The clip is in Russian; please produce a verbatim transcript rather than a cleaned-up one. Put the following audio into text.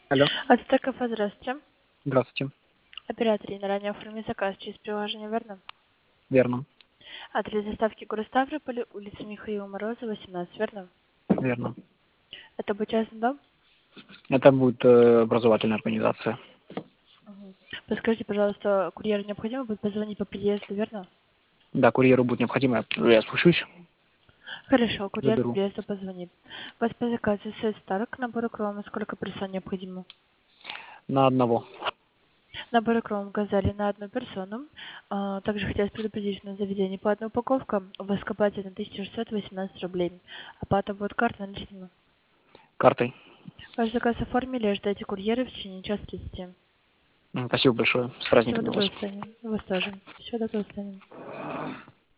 Алло. Ацтек кафе, здравствуйте. Здравствуйте. Оператор, я ранее оформил заказ через приложение, верно? Верно. Адрес доставки город Ставрополь, улица Михаила Морозова, восемнадцать, верно? Верно. Это будет частный дом? Это будет э, образовательная организация. Угу. Подскажите, пожалуйста, курьеру необходимо будет позвонить по приезду, верно? Да, курьеру будет необходимо, я спущусь, Хорошо, курьер по заберу. приезду позвонит. У вас по заказу сет старок, набор кром, сколько персон необходимо? На одного. Набор кром газали на одну персону. А, также хотелось предупредить, что на заведение по одной упаковке у вас копается на тысяча шестьсот восемнадцать рублей. Оплата будет карта наличными. Картой. Ваш заказ оформили, ожидайте курьера в течение часа тридцати. М, Спасибо большое. С Всего праздниками вас. доброго, Саня. Вас тоже. Всего доброго, Саня.